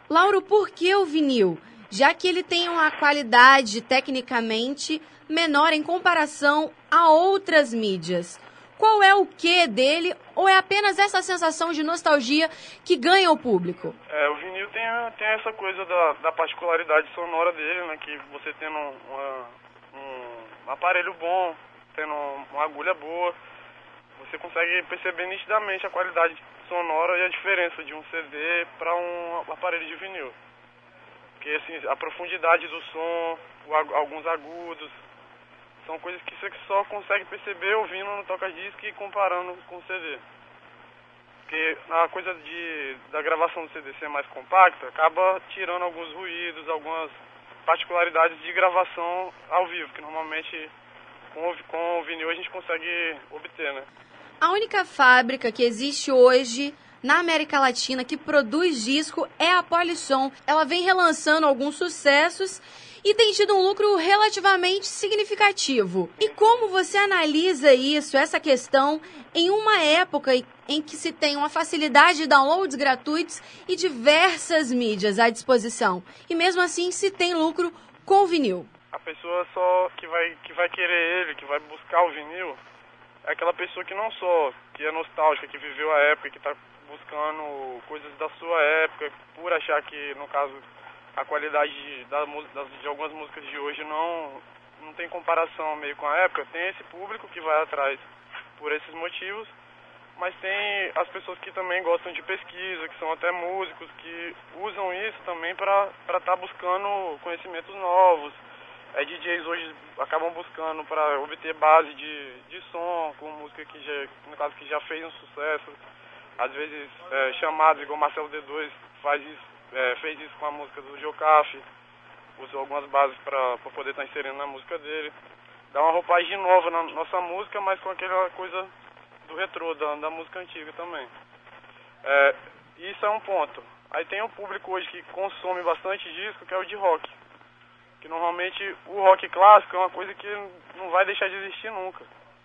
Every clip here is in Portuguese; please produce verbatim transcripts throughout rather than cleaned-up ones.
Lauro, por que o vinil? Já que ele tem uma qualidade tecnicamente menor em comparação a outras mídias. Qual é o quê dele, ou é apenas essa sensação de nostalgia que ganha o público? É, o vinil tem, tem essa coisa da, da particularidade sonora dele, né? Que você tendo uma, um, um aparelho bom, tendo uma agulha boa, você consegue perceber nitidamente a qualidade sonora e a diferença de um C D para um aparelho de vinil. Porque assim, a profundidade do som, o, alguns agudos, são coisas que você só consegue perceber ouvindo no toca-disco e comparando com o C D. Porque a coisa de, da gravação do C D ser mais compacta acaba tirando alguns ruídos, algumas particularidades de gravação ao vivo, que normalmente com, com o vinil a gente consegue obter, né? A única fábrica que existe hoje na América Latina que produz disco é a Polisson. Ela vem relançando alguns sucessos e tem tido um lucro relativamente significativo. E como você analisa isso, essa questão, em uma época em que se tem uma facilidade de downloads gratuitos e diversas mídias à disposição, e mesmo assim se tem lucro com o vinil? A pessoa só que vai, que vai querer ele, que vai buscar o vinil, é aquela pessoa que não só que é nostálgica, que viveu a época, que está buscando coisas da sua época, por achar que, no caso, a qualidade de, da, de algumas músicas de hoje não, não tem comparação meio com a época. Tem esse público que vai atrás por esses motivos, mas tem as pessoas que também gostam de pesquisa, que são até músicos, que usam isso também para estar tá buscando conhecimentos novos. É, D Js hoje acabam buscando para obter base de, de som, com música que já, no caso, que já fez um sucesso. Às vezes é, chamados, igual Marcelo D dois faz isso, é, fez isso com a música do Jocafe, usou algumas bases para poder estar tá inserindo na música dele. Dá uma roupagem nova na nossa música, mas com aquela coisa do retrô, da, da música antiga também. É, isso é um ponto. Aí tem um público hoje que consome bastante disco, que é o de rock. Que normalmente o rock clássico é uma coisa que não vai deixar de existir nunca.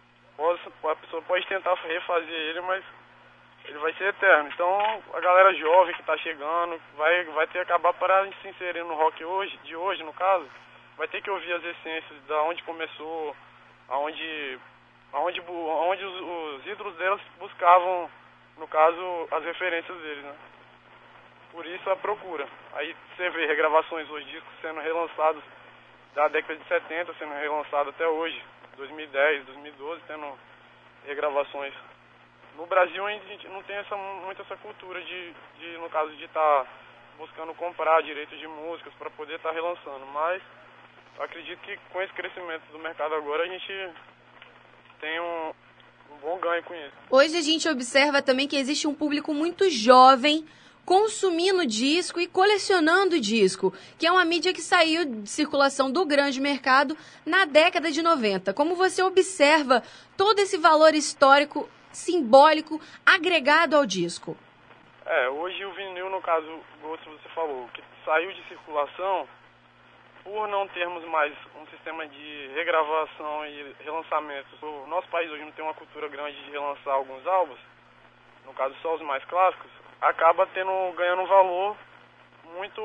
A pessoa pode tentar refazer ele, mas ele vai ser eterno. Então a galera jovem que está chegando vai, vai ter que acabar para se inserir no rock hoje, de hoje no caso, vai ter que ouvir as essências da onde começou, aonde, aonde, aonde os, os ídolos delas buscavam, no caso, as referências deles, né? Por isso a procura. Aí você vê regravações hoje, discos sendo relançados da década de setenta, sendo relançados até hoje, dois mil e dez, dois mil e doze, tendo regravações. No Brasil a gente não tem essa, muito essa cultura de, de no caso, de estar tá buscando comprar direitos de músicas para poder estar tá relançando. Mas eu acredito que com esse crescimento do mercado agora a gente tem um, um bom ganho com isso. Hoje a gente observa também que existe um público muito jovem consumindo disco e colecionando disco, que é uma mídia que saiu de circulação do grande mercado na década de noventa. Como você observa todo esse valor histórico, simbólico, agregado ao disco? É, hoje o vinil, no caso, como você falou, que saiu de circulação, por não termos mais um sistema de regravação e relançamento. O nosso país hoje não tem uma cultura grande de relançar alguns álbuns, no caso só os mais clássicos, acaba tendo, ganhando um valor muito,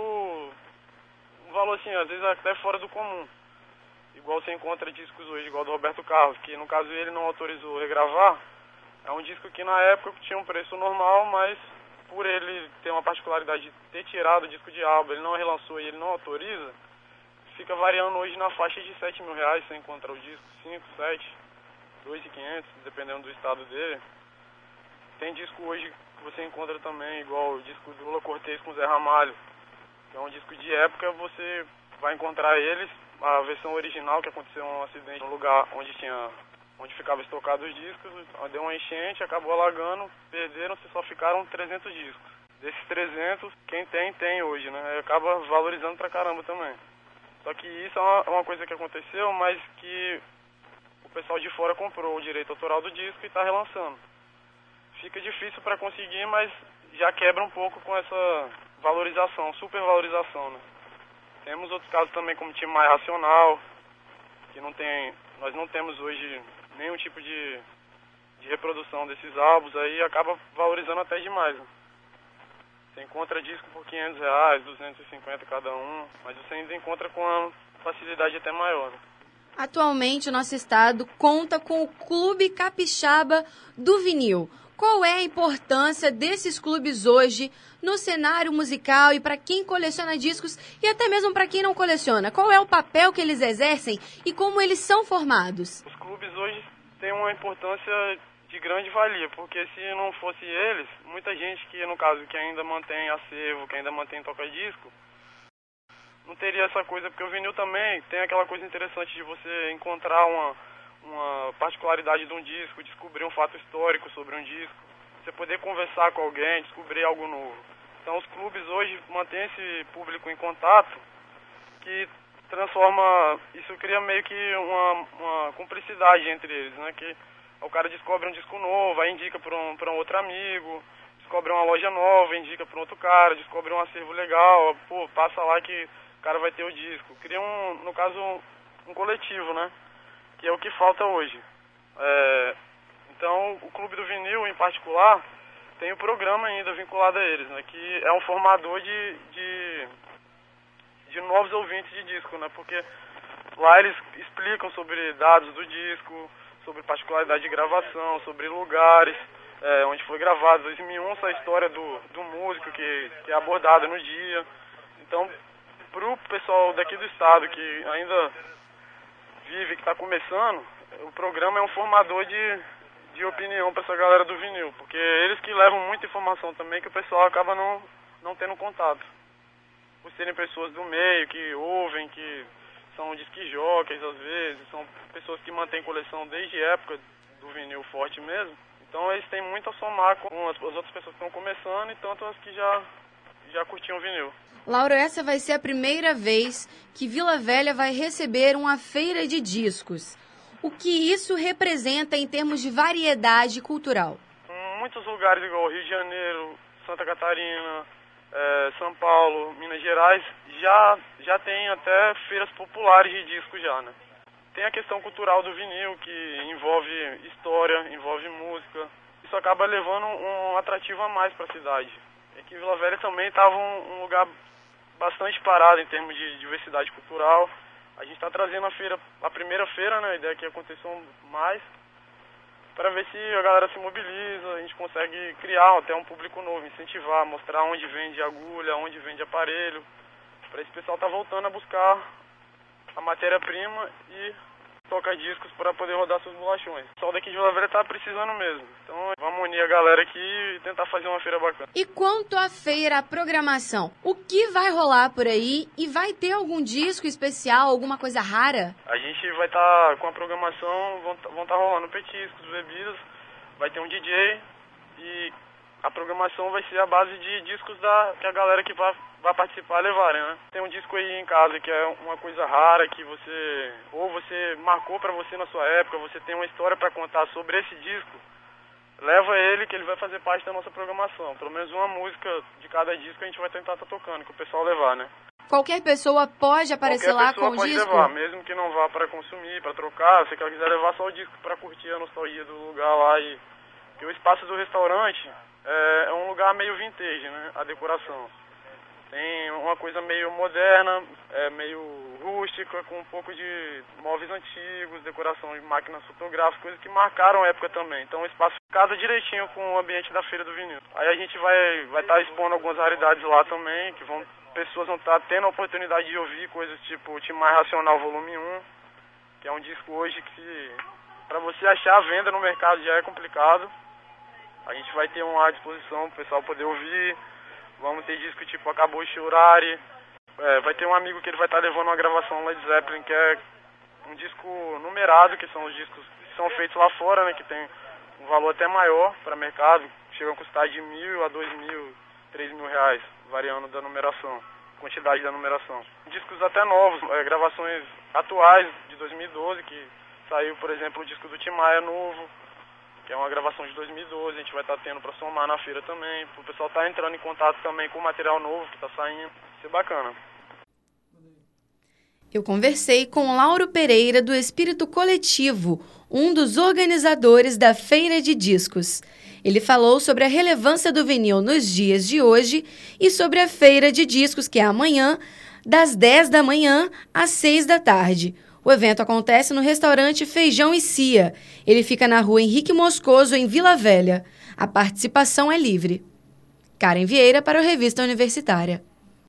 um valor assim, às vezes até fora do comum. Igual você encontra discos hoje, igual do Roberto Carlos, que no caso ele não autorizou regravar, é um disco que na época tinha um preço normal, mas por ele ter uma particularidade de ter tirado o disco de álbum, ele não relançou e ele não autoriza, fica variando hoje na faixa de sete mil reais, você encontra o disco, cinco, sete, dois mil e quinhentos, dependendo do estado dele. Tem disco hoje que você encontra também, igual o disco do Lula Cortez com Zé Ramalho, que é um disco de época, você vai encontrar eles, a versão original, que aconteceu um acidente no lugar onde tinha, onde ficava estocado os discos, deu uma enchente, acabou alagando, perderam-se, só ficaram trezentos discos. Desses trezentos, quem tem, tem hoje, né? Acaba valorizando pra caramba também. Só que isso é uma, uma coisa que aconteceu, mas que o pessoal de fora comprou o direito autoral do disco e está relançando. Fica difícil para conseguir, mas já quebra um pouco com essa valorização, supervalorização, né? Temos outros casos também, como Tim Maia Racional, que não tem, nós não temos hoje nenhum tipo de, de reprodução desses álbuns, aí acaba valorizando até demais, né? Você encontra disco por quinhentos reais, duzentos e cinquenta cada um, mas você ainda encontra com uma facilidade até maior, né? Atualmente, o nosso estado conta com o Clube Capixaba do Vinil. Qual é a importância desses clubes hoje no cenário musical e para quem coleciona discos e até mesmo para quem não coleciona? Qual é o papel que eles exercem e como eles são formados? Os clubes hoje têm uma importância de grande valia, porque se não fosse eles, muita gente que, no caso, que ainda mantém acervo, que ainda mantém toca-disco, não teria essa coisa, porque o vinil também tem aquela coisa interessante de você encontrar uma, uma particularidade de um disco, descobrir um fato histórico sobre um disco, você poder conversar com alguém, descobrir algo novo. Então os clubes hoje mantêm esse público em contato, que transforma, isso cria meio que uma, uma cumplicidade entre eles, né? Que o cara descobre um disco novo, aí indica para um, para um outro amigo, descobre uma loja nova, indica para outro cara, descobre um acervo legal, pô, passa lá que o cara vai ter o disco. Cria, um, no caso, um, um coletivo, né? Que é o que falta hoje. É, então, o Clube do Vinil, em particular, tem um programa ainda vinculado a eles, né? Que é um formador de, de, de novos ouvintes de disco, né? Porque lá eles explicam sobre dados do disco, sobre particularidade de gravação, sobre lugares, é, onde foi gravado. Eles esmiuçam a história do, do músico que, que é abordada no dia. Então, para o pessoal daqui do estado que ainda vive, que está começando, o programa é um formador de, de opinião para essa galera do vinil, porque eles que levam muita informação também que o pessoal acaba não, não tendo contato. Por serem pessoas do meio, que ouvem, que são disc-jockeys às vezes, são pessoas que mantêm coleção desde a época do vinil forte mesmo. Então eles têm muito a somar com as, as outras pessoas que estão começando e tanto as que já, já curtiam vinil. Laura, essa vai ser a primeira vez que Vila Velha vai receber uma feira de discos. O que isso representa em termos de variedade cultural? Em muitos lugares, igual Rio de Janeiro, Santa Catarina, é, São Paulo, Minas Gerais, já, já tem até feiras populares de disco já, né? Tem a questão cultural do vinil, que envolve história, envolve música. Isso acaba levando um atrativo a mais para a cidade. É que Vila Velha também estava um, um lugar bastante parado em termos de diversidade cultural. A gente está trazendo a feira, a primeira feira, né, a ideia é que aconteça mais, para ver se a galera se mobiliza, a gente consegue criar até um público novo, incentivar, mostrar onde vende agulha, onde vende aparelho, para esse pessoal estar tá voltando a buscar a matéria-prima e tocar discos para poder rodar seus bolachões. O pessoal daqui de Vila Velha tá precisando mesmo. Então vamos unir a galera aqui e tentar fazer uma feira bacana. E quanto à feira, a programação, o que vai rolar por aí e vai ter algum disco especial, alguma coisa rara? A gente vai estar tá com a programação, vão estar tá rolando petiscos, bebidas, vai ter um D J e a programação vai ser a base de discos da, que a galera que vai, vai participar levarem, né? Tem um disco aí em casa que é uma coisa rara, que você, ou você marcou pra você na sua época, você tem uma história pra contar sobre esse disco, leva ele que ele vai fazer parte da nossa programação. Pelo menos uma música de cada disco a gente vai tentar estar tá tocando, que o pessoal levar, né? Qualquer pessoa pode aparecer Qualquer lá com o pode disco? Levar, mesmo que não vá para consumir, para trocar, se ela quiser levar só o disco para curtir a nostalgia do lugar lá. E porque o espaço do restaurante é, é um lugar meio vintage, né? A decoração. Tem uma coisa meio moderna, é meio rústica, com um pouco de móveis antigos, decoração de máquinas fotográficas, coisas que marcaram a época também. Então o espaço casa direitinho com o ambiente da Feira do Vinil. Aí a gente vai vai estar tá expondo algumas raridades lá também, que vão pessoas vão estar tá tendo a oportunidade de ouvir coisas tipo Tim Maia Racional Volume um, que é um disco hoje que para você achar a venda no mercado já é complicado. A gente vai ter um à disposição para o pessoal poder ouvir. Vamos ter disco tipo Acabou de Chorar. É, vai ter um amigo que ele vai estar tá levando uma gravação Led Zeppelin, que é um disco numerado, que são os discos que são feitos lá fora, né, que tem um valor até maior para mercado, chegam a custar de mil a dois mil, três mil reais, variando da numeração, quantidade da numeração. Discos até novos, é, gravações atuais de dois mil e doze, que saiu, por exemplo, o disco do Tim Maia novo, que é uma gravação de dois mil e doze, a gente vai estar tá tendo para somar na feira também, para o pessoal estar tá entrando em contato também com o material novo que está saindo, isso é bacana. Eu conversei com Lauro Pereira, do Espírito Coletivo, um dos organizadores da Feira de Discos. Ele falou sobre a relevância do vinil nos dias de hoje e sobre a Feira de Discos, que é amanhã, das dez da manhã às seis da tarde. O evento acontece no restaurante Feijão e Cia. Ele fica na rua Henrique Moscoso, em Vila Velha. A participação é livre. Karen Vieira para a Revista Universitária.